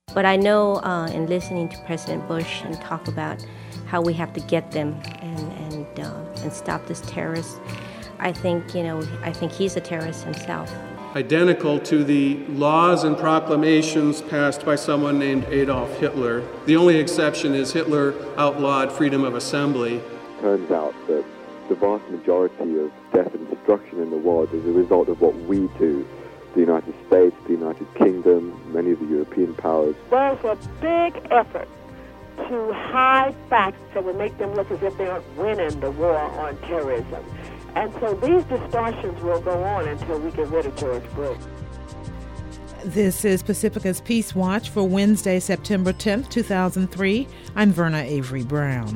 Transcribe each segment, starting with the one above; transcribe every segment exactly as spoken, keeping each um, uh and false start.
But I know uh, in listening to President Bush and talk about how we have to get them and and, uh, and stop this terrorist, I think, you know, I think he's a terrorist himself. Identical to the laws and proclamations passed by someone named Adolf Hitler. The only exception is Hitler outlawed freedom of assembly. Turns out that the vast majority of death and destruction in the world is a result of what we do. The United States, the United Kingdom, many of the European powers. There's a big effort to hide facts that would make them look as if they aren't winning the war on terrorism. And so these distortions will go on until we get rid of George Bush. This is Pacifica's Peace Watch for Wednesday, September tenth, two thousand three. I'm Verna Avery Brown.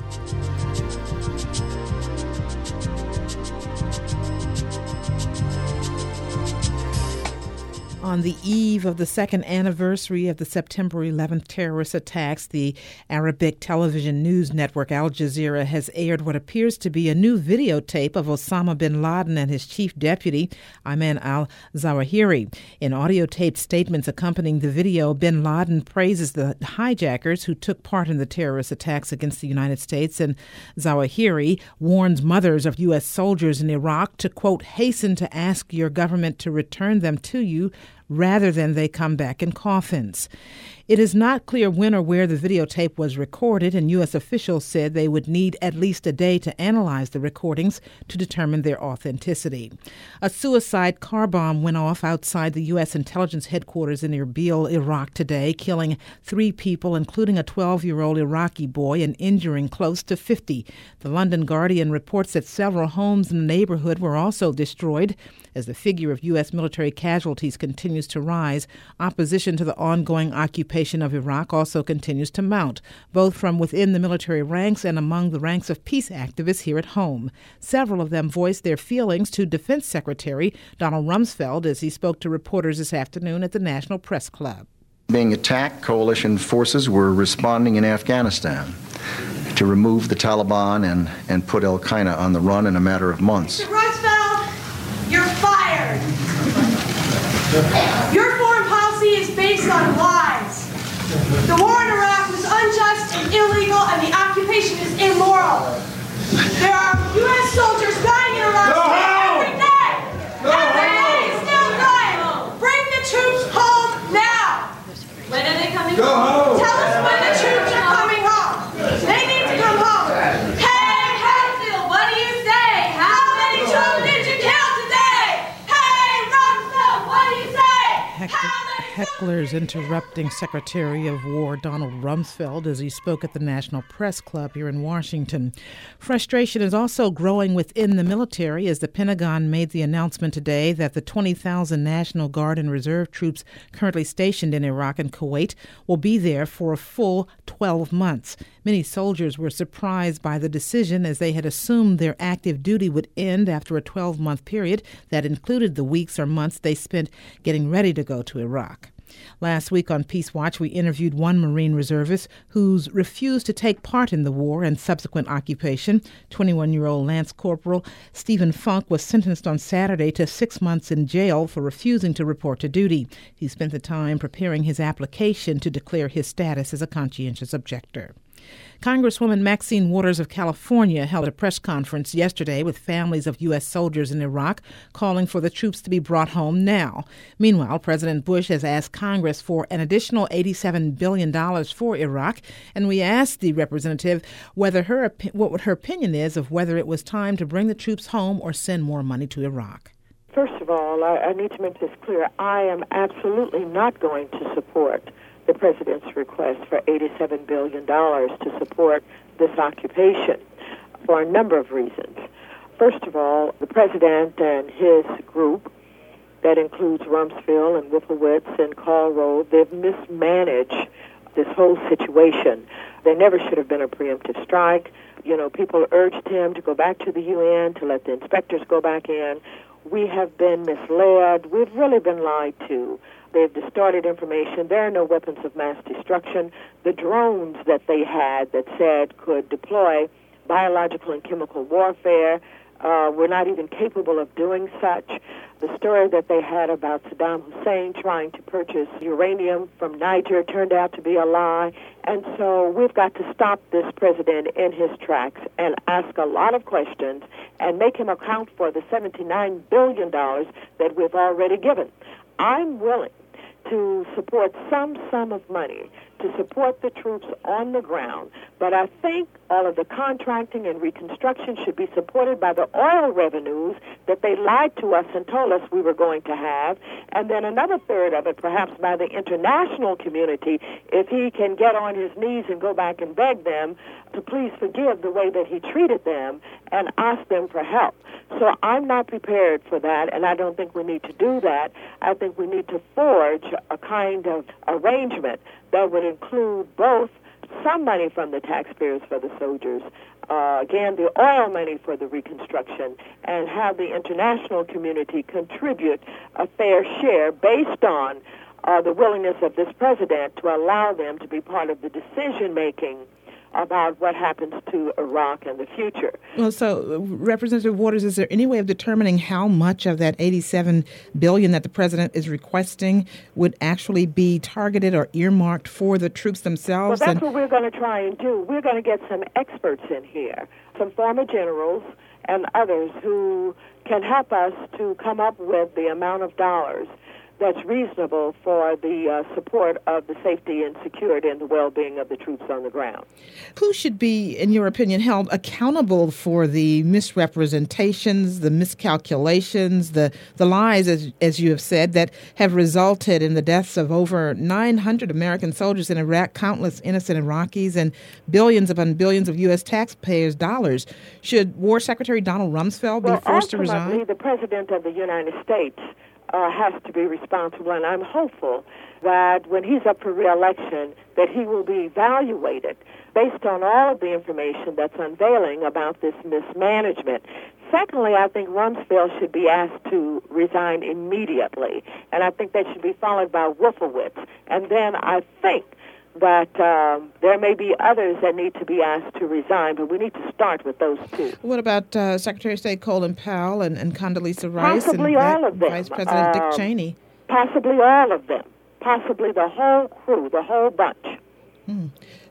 On the eve of the second anniversary of the September eleventh terrorist attacks, the Arabic television news network Al Jazeera has aired what appears to be a new videotape of Osama bin Laden and his chief deputy, Ayman al-Zawahiri. In audio-taped statements accompanying the video, bin Laden praises the hijackers who took part in the terrorist attacks against the United States, and Zawahiri warns mothers of U S soldiers in Iraq to, quote, hasten to ask your government to return them to you rather than they come back in coffins. It is not clear when or where the videotape was recorded, and U S officials said they would need at least a day to analyze the recordings to determine their authenticity. A suicide car bomb went off outside the U S intelligence headquarters in Erbil, Iraq today, killing three people, including a twelve-year-old Iraqi boy, and injuring close to fifty. The London Guardian reports that several homes in the neighborhood were also destroyed. As the figure of U S military casualties continues to rise, opposition to the ongoing occupation of Iraq also continues to mount, both from within the military ranks and among the ranks of peace activists here at home. Several of them voiced their feelings to Defense Secretary Donald Rumsfeld as he spoke to reporters this afternoon at the National Press Club. Being attacked, coalition forces were responding in Afghanistan to remove the Taliban and, and put al-Qaeda on the run in a matter of months. Mister Rumsfeld, you're fired. Your foreign policy is based on lies. The war in Iraq was unjust and illegal, and the occupation is immoral. There are U S soldiers dying in Iraq every day. Every day, still dying. Bring the troops home now. When are they coming home? Tell us when the troops are coming home. They need to come home. Hey, Hatfield, what do you say? How many troops did you kill today? Hey, Rumsfeld, what do you say? How Hecklers interrupting Secretary of War Donald Rumsfeld as he spoke at the National Press Club here in Washington. Frustration is also growing within the military as the Pentagon made the announcement today that the twenty thousand National Guard and Reserve troops currently stationed in Iraq and Kuwait will be there for a full twelve months. Many soldiers were surprised by the decision as they had assumed their active duty would end after a twelve-month period that included the weeks or months they spent getting ready to go to Iraq. Last week on Peace Watch, we interviewed one Marine reservist who's refused to take part in the war and subsequent occupation. twenty-one-year-old Lance Corporal Stephen Funk was sentenced on Saturday to six months in jail for refusing to report to duty. He spent the time preparing his application to declare his status as a conscientious objector. Congresswoman Maxine Waters of California held a press conference yesterday with families of U S soldiers in Iraq, calling for the troops to be brought home now. Meanwhile, President Bush has asked Congress for an additional eighty-seven billion dollars for Iraq, and we asked the representative whether her what her opinion is of whether it was time to bring the troops home or send more money to Iraq. First of all, I, I need to make this clear. I am absolutely not going to support the president's request for eighty-seven billion dollars to support this occupation for a number of reasons. First of all, the president and his group, that includes Rumsfeld and Wolfowitz and Karl Rove, they've mismanaged this whole situation. There never should have been a preemptive strike. You know, people urged him to go back to the U N, to let the inspectors go back in. We have been misled. We've really been lied to. They've distorted information. There are no weapons of mass destruction. The drones that they had that said could deploy biological and chemical warfare, Uh, we're not even capable of doing such. The story that they had about Saddam Hussein trying to purchase uranium from Niger turned out to be a lie. And so we've got to stop this president in his tracks and ask a lot of questions and make him account for the seventy-nine billion dollars that we've already given. I'm willing to support some sum of money to support the troops on the ground, but I think all of the contracting and reconstruction should be supported by the oil revenues that they lied to us and told us we were going to have, and then another third of it perhaps by the international community if he can get on his knees and go back and beg them to please forgive the way that he treated them and ask them for help. So I'm not prepared for that, and I don't think we need to do that. I think we need to forge a kind of arrangement that would include both some money from the taxpayers for the soldiers, uh, again, the oil money for the reconstruction, and have the international community contribute a fair share based on uh, the willingness of this president to allow them to be part of the decision-making about what happens to Iraq in the future. Well, so, Representative Waters, is there any way of determining how much of that eighty-seven billion dollars that the president is requesting would actually be targeted or earmarked for the troops themselves? Well, that's and what we're going to try and do. We're going to get some experts in here, some former generals and others who can help us to come up with the amount of dollars that's reasonable for the uh, support of the safety and security and the well-being of the troops on the ground. Who should be, in your opinion, held accountable for the misrepresentations, the miscalculations, the, the lies, as, as you have said, that have resulted in the deaths of over nine hundred American soldiers in Iraq, countless innocent Iraqis, and billions upon billions of U S taxpayers' dollars? Should War Secretary Donald Rumsfeld well, be forced to resign? Ultimately, the President of the United States Uh, has to be responsible, and I'm hopeful that when he's up for re-election that he will be evaluated based on all of the information that's unveiling about this mismanagement. Secondly, I think Rumsfeld should be asked to resign immediately, and I think that should be followed by Wolfowitz. And then I think that um, there may be others that need to be asked to resign, but we need to start with those two. What about uh, Secretary of State Colin Powell and, and Condoleezza Rice Possibly and all of them. Vice President um, Dick Cheney? Possibly all of them. Possibly the whole crew, the whole bunch. Hmm.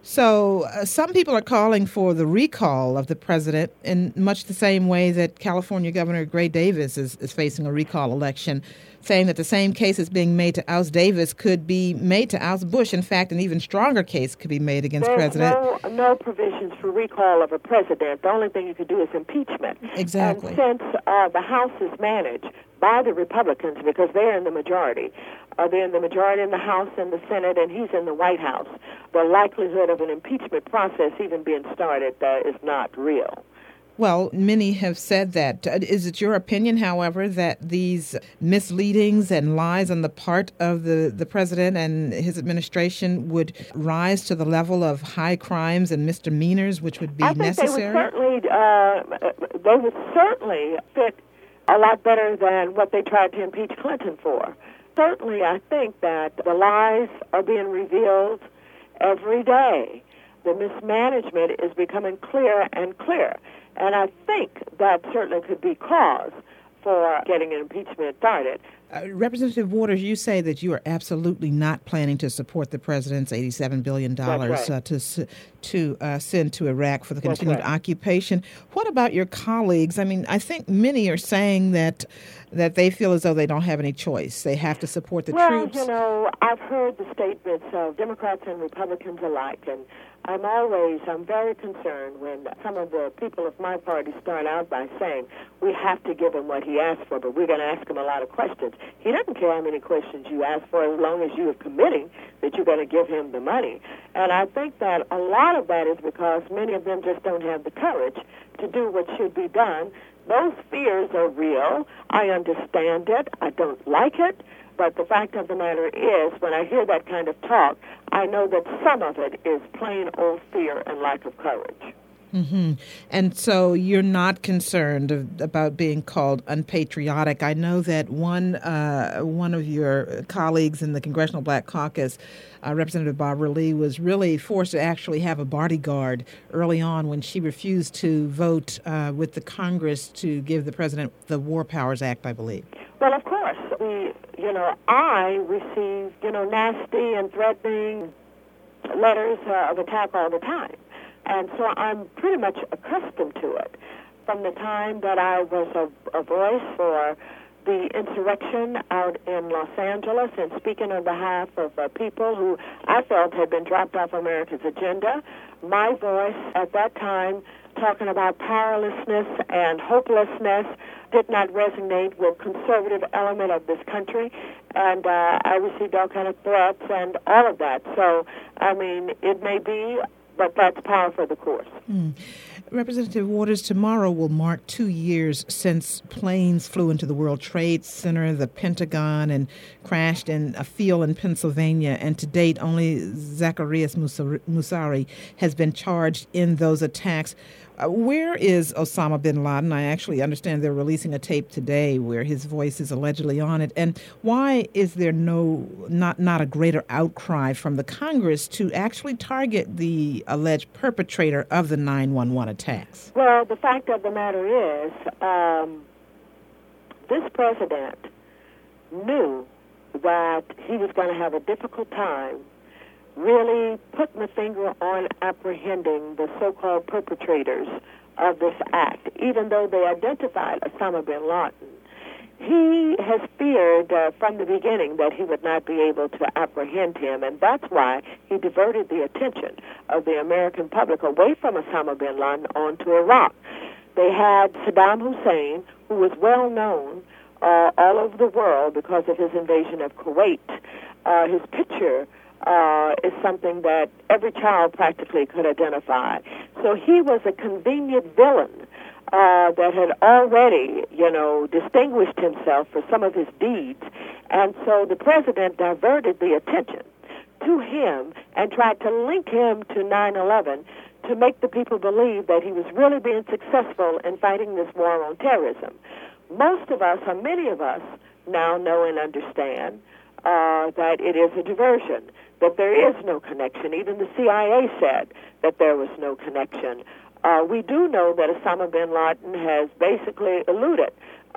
So uh, some people are calling for the recall of the president in much the same way that California Governor Gray Davis is, is facing a recall election, saying that the same case is being made to oust Davis could be made to oust Bush. In fact, an even stronger case could be made against There's President. No, no provisions for recall of a president. The only thing you could do is impeachment. Exactly. And since uh, the House is managed by the Republicans, because they're in the majority, uh, they're in the majority in the House and the Senate, and he's in the White House, the likelihood of an impeachment process even being started uh, is not real. Well, many have said that. Is it your opinion, however, that these misleadings and lies on the part of the, the president and his administration would rise to the level of high crimes and misdemeanors, which would be I think necessary? They would certainly, uh, they would certainly fit a lot better than what they tried to impeach Clinton for. Certainly, I think that the lies are being revealed every day. The mismanagement is becoming clearer and clearer. And I think that certainly could be cause for getting an impeachment started. Uh, Representative Waters, you say that you are absolutely not planning to support the president's eighty-seven billion dollars right. uh, to to uh, send to Iraq for the That's continued right. occupation. What about your colleagues? I mean, I think many are saying that that they feel as though they don't have any choice. They have to support the well, troops. Well, you know, I've heard the statements of Democrats and Republicans alike, and I'm always, I'm very concerned when some of the people of my party start out by saying, we have to give him what he asked for, but we're going to ask him a lot of questions. He doesn't care how many questions you ask for as long as you are committing that you're going to give him the money. And I think that a lot of that is because many of them just don't have the courage to do what should be done. Those fears are real. I understand it. I don't like it. But the fact of the matter is, when I hear that kind of talk, I know that some of it is plain old fear and lack of courage. Mm-hmm. And so you're not concerned of, about being called unpatriotic. I know that one uh, one of your colleagues in the Congressional Black Caucus, uh, Representative Barbara Lee, was really forced to actually have a bodyguard early on when she refused to vote uh, with the Congress to give the president the War Powers Act, I believe. Well, of course, we, you know, I received, you know, nasty and threatening letters uh, of attack all the time. And so I'm pretty much accustomed to it. From the time that I was a, a voice for the insurrection out in Los Angeles and speaking on behalf of uh, people who I felt had been dropped off America's agenda, my voice at that time talking about powerlessness and hopelessness did not resonate with conservative element of this country, and uh, I received all kind of threats and all of that. So, I mean, it may be, but that's par for the course. Mm. Representative Waters, tomorrow will mark two years since planes flew into the World Trade Center, the Pentagon, and crashed in a field in Pennsylvania. And to date, only Zacarias Moussaoui has been charged in those attacks. Uh, where is Osama bin Laden? I actually understand they're releasing a tape today where his voice is allegedly on it. And why is there no not not a greater outcry from the Congress to actually target the alleged perpetrator of the nine one one attacks? Well, the fact of the matter is, um, this president knew that he was going to have a difficult time really putting the finger on apprehending the so-called perpetrators of this act, even though they identified Osama bin Laden. He has feared uh, from the beginning that he would not be able to apprehend him, and that's why he diverted the attention of the American public away from Osama bin Laden onto Iraq. They had Saddam Hussein, who was well known uh, all over the world because of his invasion of Kuwait. Uh, his picture Uh, is something that every child practically could identify. So he was a convenient villain uh, that had already, you know, distinguished himself for some of his deeds. And so the president diverted the attention to him and tried to link him to nine eleven to make the people believe that he was really being successful in fighting this war on terrorism. Most of us, or many of us, now know and understand uh, that it is a diversion, that there is no connection. Even the C I A said that there was no connection. Uh, we do know that Osama bin Laden has basically eluded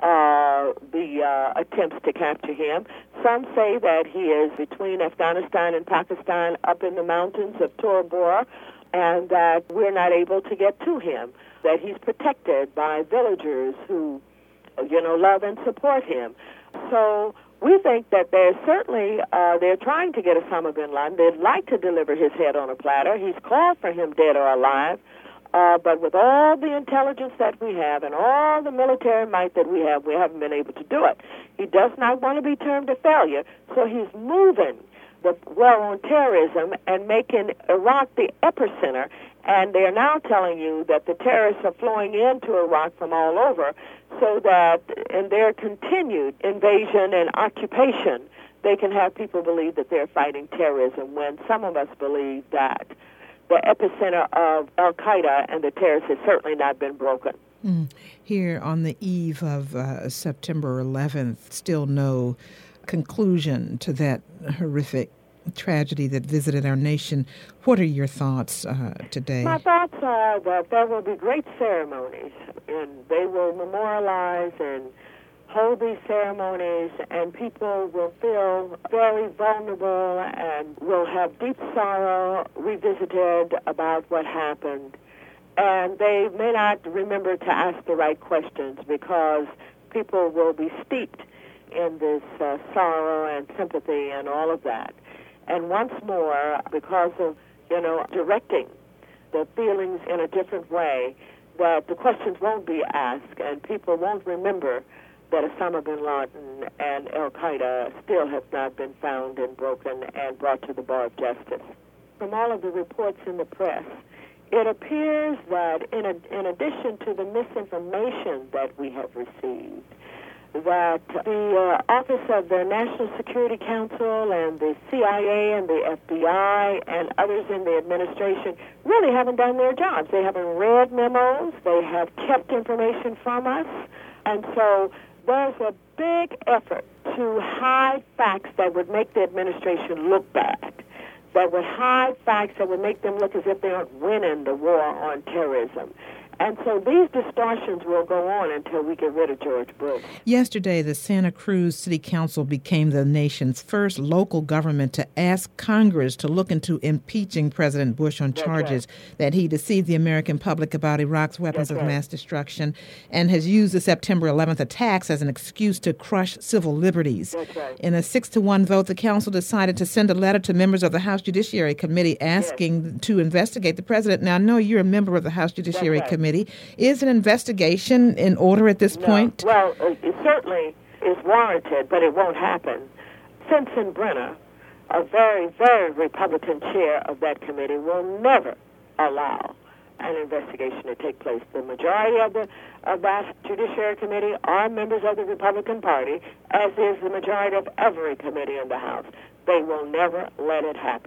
uh, the uh, attempts to capture him. Some say that he is between Afghanistan and Pakistan up in the mountains of Tora Bora, and that we're not able to get to him, that he's protected by villagers who, you know, love and support him. So we think that they're certainly, uh, they're trying to get Osama bin Laden. They'd like to deliver his head on a platter. He's called for him dead or alive. Uh, but with all the intelligence that we have and all the military might that we have, we haven't been able to do it. He does not want to be termed a failure, so he's moving the war on terrorism and making Iraq the epicenter. And they're now telling you that the terrorists are flowing into Iraq from all over, so that in their continued invasion and occupation, they can have people believe that they're fighting terrorism, when some of us believe that the epicenter of al-Qaeda and the terrorists has certainly not been broken. Mm. Here on the eve of uh, September eleventh, still no conclusion to that horrific tragedy that visited our nation. What are your thoughts uh, today? My thoughts are that there will be great ceremonies, and they will memorialize and hold these ceremonies, and people will feel very vulnerable and will have deep sorrow revisited about what happened. And they may not remember to ask the right questions, because people will be steeped in this uh, sorrow and sympathy and all of that. And once more, because of, you know, directing the feelings in a different way, that the questions won't be asked, and people won't remember that Osama bin Laden and al-Qaeda still have not been found and broken and brought to the bar of justice. From all of the reports in the press, it appears that in, a, in addition to the misinformation that we have received, that the uh, Office of the National Security Council and the C I A and the F B I and others in the administration really haven't done their jobs. They haven't read memos. They have kept information from us. And so there's a big effort to hide facts that would make the administration look bad, that would hide facts that would make them look as if they aren't winning the war on terrorism. And so these distortions will go on until we get rid of George Bush. Yesterday, the Santa Cruz City Council became the nation's first local government to ask Congress to look into impeaching President Bush on That's charges right. that he deceived the American public about Iraq's weapons That's of right. mass destruction and has used the September eleventh attacks as an excuse to crush civil liberties. That's right. In a six to one vote, the council decided to send a letter to members of the House Judiciary Committee asking yes. to investigate the president. Now, I know you're a member of the House Judiciary right. Committee. Is an investigation in order at this no. point? Well, it certainly is warranted, but it won't happen. Sensenbrenner, a very, very Republican chair of that committee, will never allow an investigation to take place. The majority of the of that Judiciary Committee are members of the Republican Party, as is the majority of every committee in the House. They will never let it happen.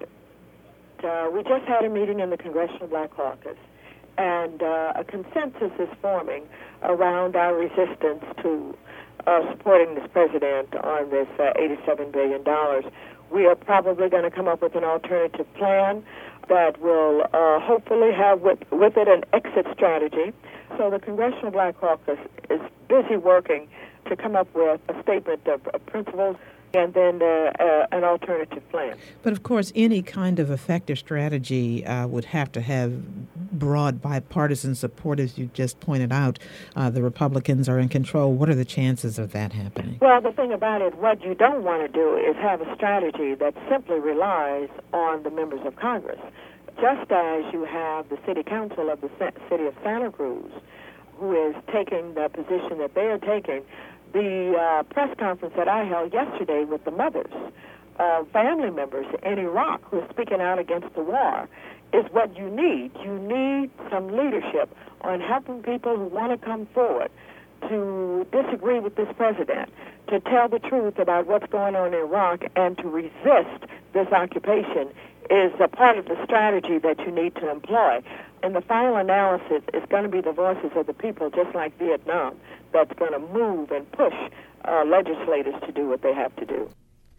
Uh, we just had a meeting in the Congressional Black Caucus, and uh, a consensus is forming around our resistance to uh, supporting this president on this uh, eighty-seven billion dollars. We are probably going to come up with an alternative plan that will uh, hopefully have with, with it an exit strategy. So the Congressional Black Caucus is busy working to come up with a statement of, of principles and then uh, uh, an alternative plan. But, of course, any kind of effective strategy uh, would have to have broad bipartisan support, as you just pointed out. Uh, the Republicans are in control. What are the chances of that happening? Well, the thing about it, what you don't want to do is have a strategy that simply relies on the members of Congress. Just as you have the City Council of the City of Santa Cruz, who is taking the position that they are taking. The uh, press conference that I held yesterday with the mothers of family members in Iraq who are speaking out against the war is what you need. You need some leadership on helping people who want to come forward to disagree with this president, to tell the truth about what's going on in Iraq, and to resist this occupation is a part of the strategy that you need to employ. In the final analysis, it's going to be the voices of the people, just like Vietnam, that's going to move and push uh, legislators to do what they have to do.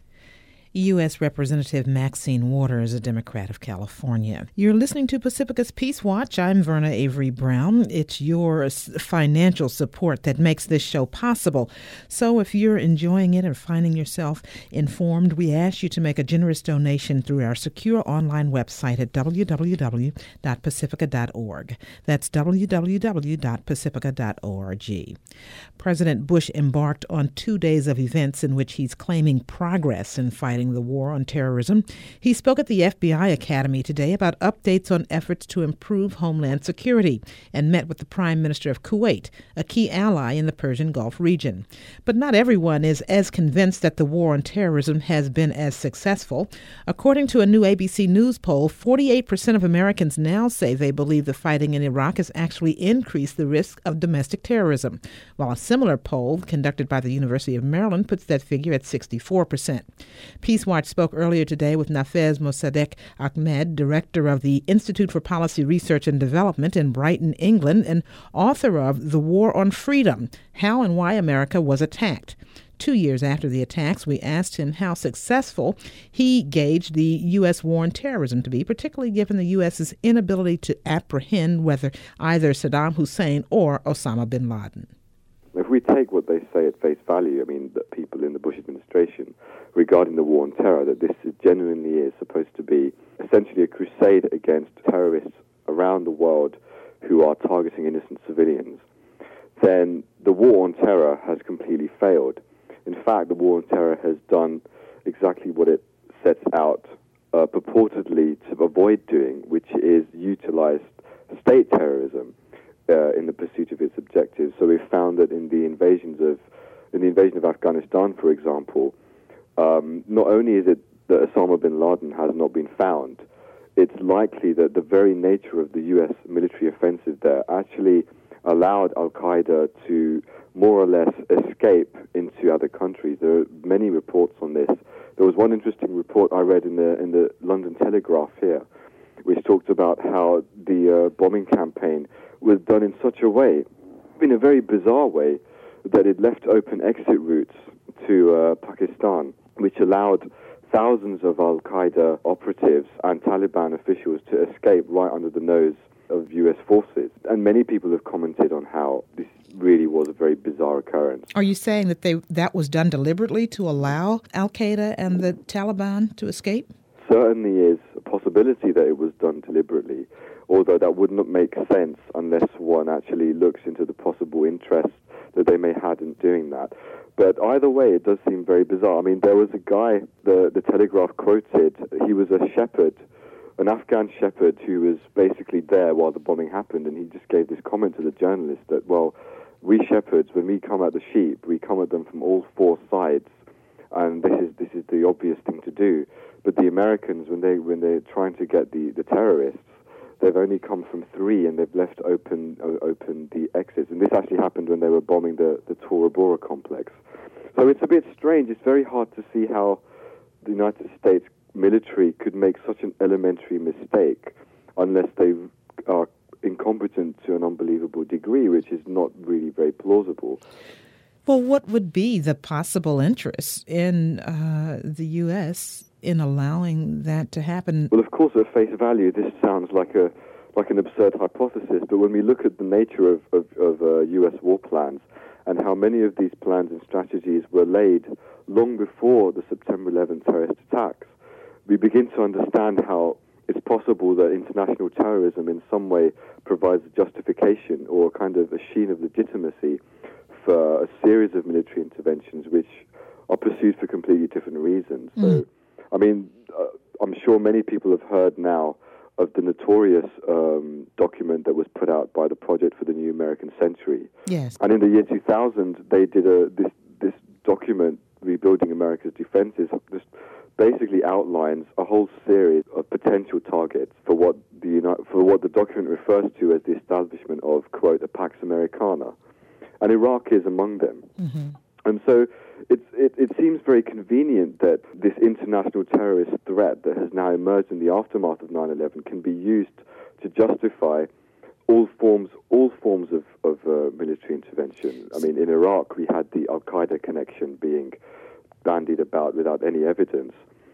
U S Representative Maxine Waters, a Democrat of California. You're listening to Pacifica's Peace Watch. I'm Verna Avery Brown. It's your financial support that makes this show possible. So if you're enjoying it and finding yourself informed, we ask you to make a generous donation through our secure online website at w w w dot pacifica dot org. That's w w w dot pacifica dot org. President Bush embarked on two days of events in which he's claiming progress in fighting the war on terrorism. He spoke at the F B I Academy today about updates on efforts to improve homeland security and met with the Prime Minister of Kuwait, a key ally in the Persian Gulf region. But not everyone is as convinced that the war on terrorism has been as successful. According to a new A B C News poll, forty-eight percent of Americans now say they believe the fighting in Iraq has actually increased the risk of domestic terrorism, while a similar poll conducted by the University of Maryland puts that figure at sixty-four percent. Peace Watch spoke earlier today with Nafez Mossadegh Ahmed, director of the Institute for Policy Research and Development in Brighton, England, and author of The War on Freedom, How and Why America Was Attacked. Two years after the attacks, we asked him how successful he gauged the U S war on terrorism to be, particularly given the U S's inability to apprehend whether either Saddam Hussein or Osama bin Laden. If we take what they say at face value, I mean, that people in the Bush administration regarding the war on terror, that this genuinely is supposed to be essentially a crusade against terrorists around the world who are targeting innocent civilians, then the war on terror has completely failed. In fact, the war on terror has done exactly what it sets out uh, purportedly to avoid doing, which is utilize state terrorism uh, in the pursuit of its objectives. So we've found that in the invasions of, in the invasion of Afghanistan, for example, um, not only is it that Osama bin Laden has not been found, it's likely that the very nature of the U S military offensive there actually allowed Al-Qaeda to more or less escape into other countries. There are many reports on this. There was one interesting report I read in the in the London Telegraph here, which talked about how the uh, bombing campaign was done in such a way, in a very bizarre way, that it left open exit routes to uh, Pakistan, which allowed thousands of al-Qaeda operatives and Taliban officials to escape right under the nose of U S forces. And many people have commented on how this really was a very bizarre occurrence. Are you saying that they that was done deliberately to allow al-Qaeda and the Taliban to escape? Certainly is a possibility that it was done deliberately, although that would not make sense unless one actually looks into the possible interests that they may have in doing that. But either way, it does seem very bizarre. I mean, there was a guy, the, the Telegraph quoted, he was a shepherd, an Afghan shepherd who was basically there while the bombing happened, and he just gave this comment to the journalist that, well, we shepherds, when we come at the sheep, we come at them from all four sides, and this is this is the obvious thing to do. But the Americans, when they when they're trying to get the, the terrorists, they've only come from three, and they've left open uh, open the exits. And this actually happened when they were bombing the the Tora Bora complex. So it's a bit strange. It's very hard to see how the United States military could make such an elementary mistake unless they are incompetent to an unbelievable degree, which is not really very plausible. Well, what would be the possible interest in uh, the U S in allowing that to happen? Well, of course, at face value, this sounds like a like an absurd hypothesis, but when we look at the nature of, of, of uh, U S war plans and how many of these plans and strategies were laid long before the September eleventh terrorist attacks, we begin to understand how it's possible that international terrorism in some way provides a justification or a kind of a sheen of legitimacy for a series of military interventions which are pursued for completely different reasons. Mm. So, I mean, uh, I'm sure many people have heard now of the notorious um, document that was put out by the Project for the New American Century. Yes. And in the year two thousand, they did a this this document, Rebuilding America's Defenses, just basically outlines a whole series of potential targets for what the Uni- for what the document refers to as the establishment of, quote, a Pax Americana. And Iraq is among them. Mm-hmm. And so it's, it, it seems very convenient that this international terrorist threat that has now emerged in the aftermath of nine eleven can be used to justify all forms all forms of, of uh, military intervention. I mean, in Iraq, we had the al-Qaeda connection being bandied about without any evidence.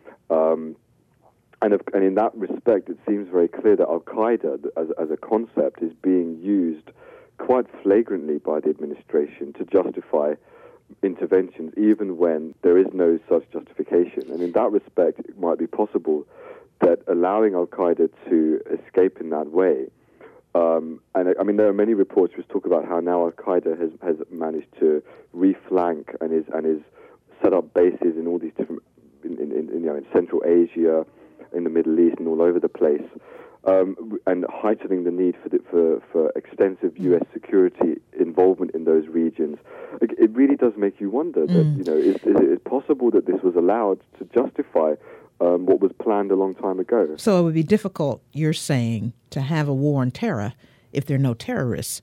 Um, and, if, and in that respect, it seems very clear that al-Qaeda as, as a concept is being used quite flagrantly by the administration to justify interventions, even when there is no such justification. And in that respect, it might be possible that allowing al-Qaeda to escape in that way, um, and I mean, there are many reports which talk about how now al-Qaeda has, has managed to reflank and is and is set up bases in all these different, in, in, in, you know, in Central Asia, in the Middle East, and all over the place. Um, and heightening the need for, the, for for extensive U S security involvement in those regions, it really does make you wonder that, mm. you know, is, is it possible that this was allowed to justify um, what was planned a long time ago? So it would be difficult, you're saying, to have a war on terror if there are no terrorists.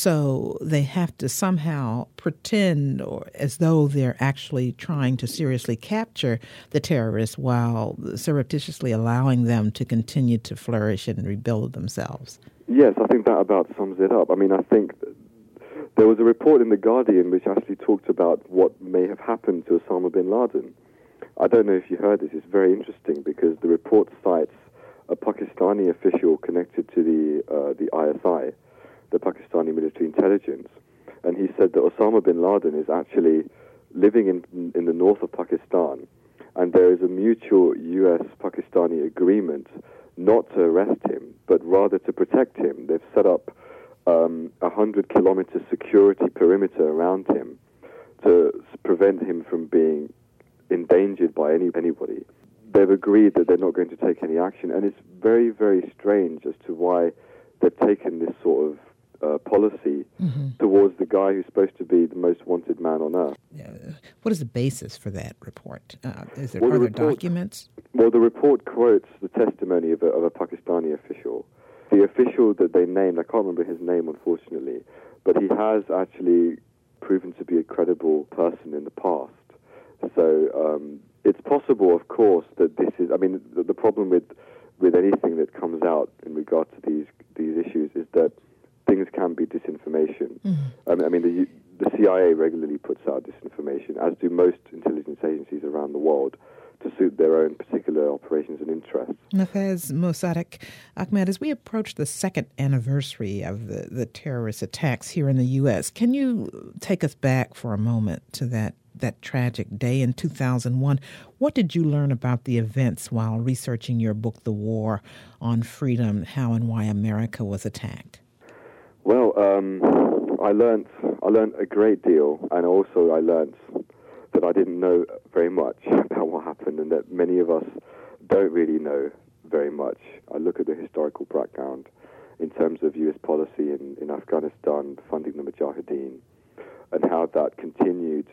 So they have to somehow pretend or as though they're actually trying to seriously capture the terrorists while surreptitiously allowing them to continue to flourish and rebuild themselves. Yes, I think that about sums it up. I mean, I think there was a report in The Guardian which actually talked about what may have happened to Osama bin Laden. I don't know if you heard this. It's very interesting because the report cites a Pakistani official connected to the uh, the I S I, the Pakistani military intelligence, and he said that Osama bin Laden is actually living in in the north of Pakistan, and there is a mutual U S Pakistani agreement not to arrest him, but rather to protect him. They've set up um, a hundred kilometer security perimeter around him to prevent him from being endangered by any anybody. They've agreed that they're not going to take any action, and it's very, very strange as to why they've taken this sort of uh, policy mm-hmm. towards the guy who's supposed to be the most wanted man on earth. Uh, what is the basis for that report? Uh, is there well, other the report, documents? Well, the report quotes the testimony of a, of a Pakistani official. The official that they named, I can't remember his name, unfortunately, but he has actually proven to be a credible person in the past. So um, it's possible, of course, that this is, I mean, the, the problem with, with anything that comes out in regard to these these issues is that things can be disinformation. Mm-hmm. I mean, I mean the, the C I A regularly puts out disinformation, as do most intelligence agencies around the world, to suit their own particular operations and interests. Nafez Mossadegh Ahmed, as we approach the second anniversary of the, the terrorist attacks here in the U S, can you take us back for a moment to that, that tragic day in two thousand one? What did you learn about the events while researching your book, The War on Freedom, How and Why America Was Attacked? Well, um, I learned I learned a great deal, and also I learned that I didn't know very much about what happened, and that many of us don't really know very much. I look at the historical background in terms of U S policy in, in Afghanistan, funding the Mujahideen, and how that continued.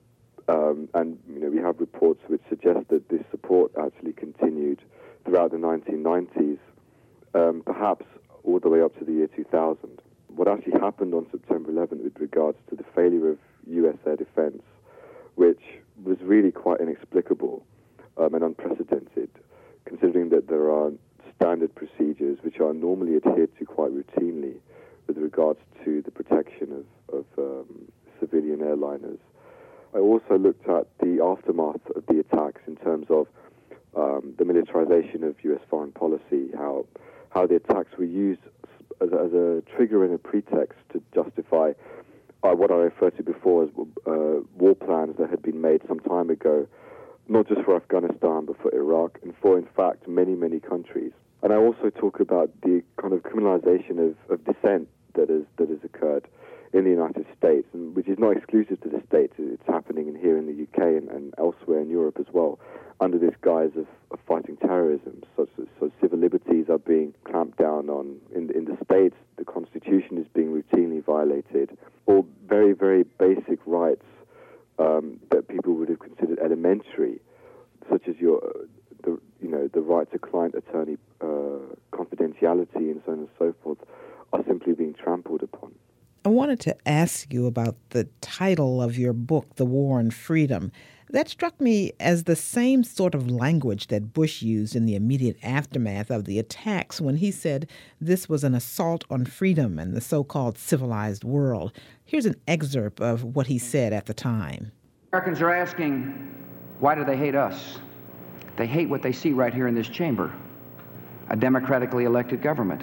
Um, and you know, we have reports which suggest that this support actually continued throughout the nineteen nineties, um, perhaps all the way up to the year two thousand. What actually happened on September eleventh with regards to the failure of U S air defense, which was really quite inexplicable um, and unprecedented, considering that there are standard procedures which are normally adhered to quite routinely with regards to the protection of, of um, civilian airliners. I also looked at the aftermath of the attacks in terms of um, the militarization of U S foreign policy, how how the attacks were used as a, as a trigger and a pretext to justify uh, what I referred to before as uh, war plans that had been made some time ago, not just for Afghanistan, but for Iraq, and for, in fact, many, many countries. And I also talk about the kind of criminalization of, of dissent that has, that has occurred in the United States, and which is not exclusive to the States. It's happening in here in the U K and, and elsewhere in Europe as well, under this guise of, of fighting terrorism. So, so, so civil liberties are being clamped down on. In, in the States, the Constitution is being routinely violated. All very, very basic rights um, that people would have considered elementary, such as your, uh, the, you know, the right to client-attorney uh, confidentiality and so on and so forth, are simply being trampled upon. I wanted to ask you about the title of your book, The War on Freedom. That struck me as the same sort of language that Bush used in the immediate aftermath of the attacks when he said this was an assault on freedom and the so-called civilized world. Here's an excerpt of what he said at the time. Americans are asking, why do they hate us? They hate what they see right here in this chamber, a democratically elected government.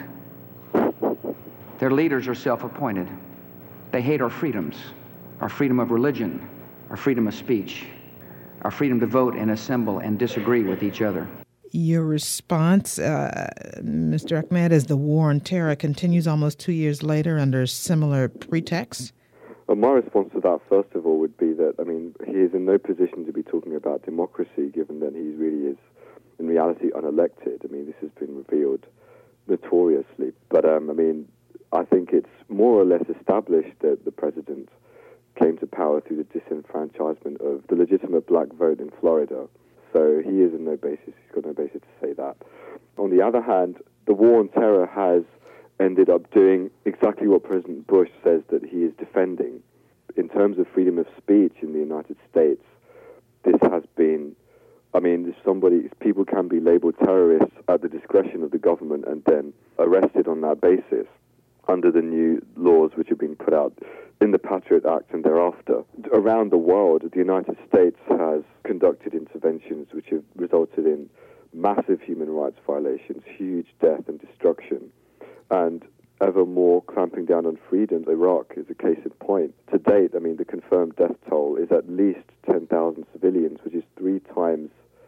Their leaders are self-appointed. They hate our freedoms, our freedom of religion, our freedom of speech, our freedom to vote and assemble and disagree with each other. Your response, uh, Mister Ahmed, as the war on terror continues almost two years later under similar pretexts? Well, my response to that, first of all, would be that, I mean, he is in no position to be talking about democracy, given that he really is, in reality, unelected. I mean, this has been revealed notoriously. But, um, I mean, I think it's more or less established that the president came to power through the disenfranchisement of the legitimate black vote in Florida. So he is in no basis, he's got no basis to say that. On the other hand, the war on terror has ended up doing exactly what President Bush says that he is defending. In terms of freedom of speech in the United States, this has been, I mean, if somebody, people can be labeled terrorists at the discretion of the government and then arrested on that basis under the new laws which are being put out in the Patriot Act and thereafter. Around the world, the United States has conducted interventions which have resulted in massive human rights violations, huge death and destruction, and ever more clamping down on freedoms. Iraq is a case in point. To date, I mean, the confirmed death toll is at least ten thousand civilians, which is three times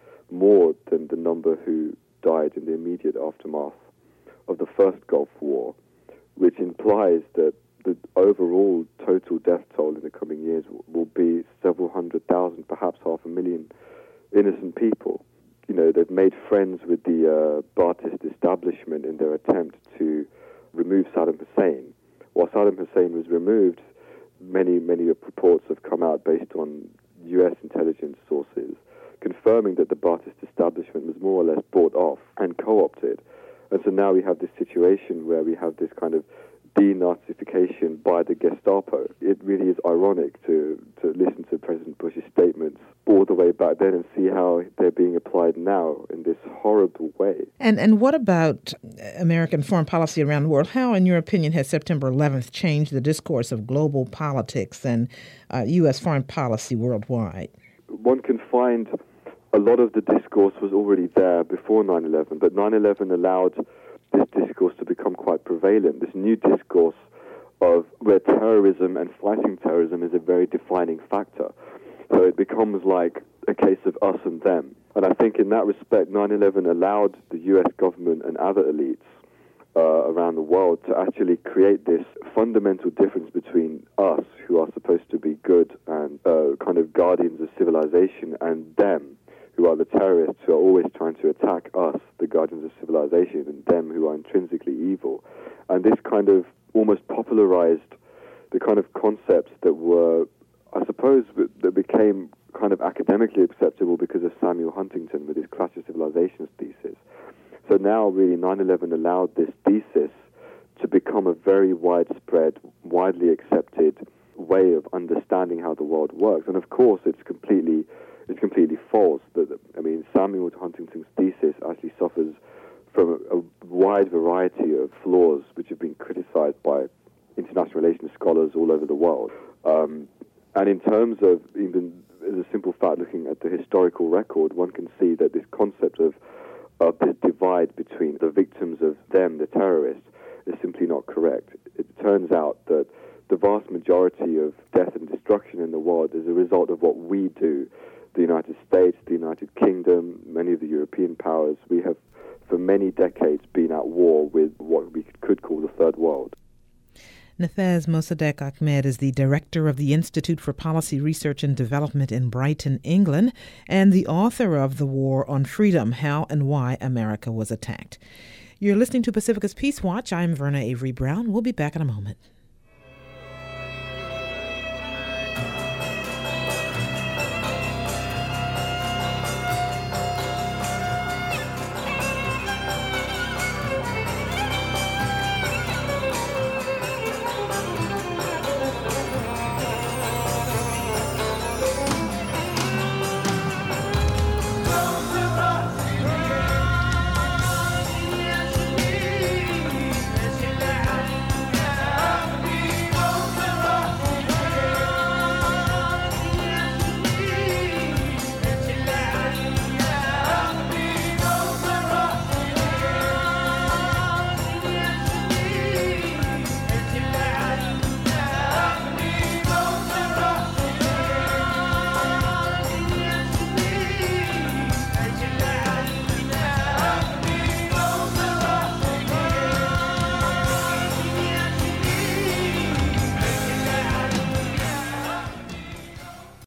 more than the number who died in the immediate aftermath of the first Gulf War, which implies that the overall total death toll in the coming years will be several hundred thousand, perhaps half a million innocent people. You know, they've made friends with the uh, Ba'athist establishment in their attempt to remove Saddam Hussein. While Saddam Hussein was removed, many, many reports have come out based on U S intelligence sources confirming that the Ba'athist establishment was more or less bought off and co-opted. And so now we have this situation where we have this kind of denazification by the Gestapo. It really is ironic to, to listen to President Bush's statements all the way back then and see how they're being applied now in this horrible way. And and what about American foreign policy around the world? How, in your opinion, has September eleventh changed the discourse of global politics and uh, U S foreign policy worldwide? One can find a lot of the discourse was already there before nine eleven, but nine eleven allowed this discourse to become quite prevalent, this new discourse of where terrorism and fighting terrorism is a very defining factor. So it becomes like a case of us and them. And I think in that respect, nine eleven allowed the U S government and other elites uh, around the world to actually create this fundamental difference between us, who are supposed to be good and uh, kind of guardians of civilization, and them, who are the terrorists who are always trying to attack us, the guardians of civilization, and them who are intrinsically evil. And this kind of almost popularized the kind of concepts that were, I suppose, that became kind of academically acceptable because of Samuel Huntington with his Clash of Civilizations thesis. So now really nine eleven allowed this thesis to become a very widespread, widely accepted way of understanding how the world works. And of course it's completely it's completely false. That I mean, Samuel Huntington's thesis actually suffers from a, a wide variety of flaws which have been criticized by international relations scholars all over the world. Um, and in terms of even as a simple fact, looking at the historical record, one can see that this concept of of this divide between the victims of them, the terrorists, is simply not correct. It turns out that the vast majority of death and destruction in the world is a result of what we do. The United States, the United Kingdom, many of the European powers, we have for many decades been at war with what we could call the Third World. Nafez Mossadegh Ahmed is the director of the Institute for Policy Research and Development in Brighton, England, and the author of The War on Freedom, How and Why America Was Attacked. You're listening to Pacifica's Peace Watch. I'm Verna Avery Brown. We'll be back in a moment.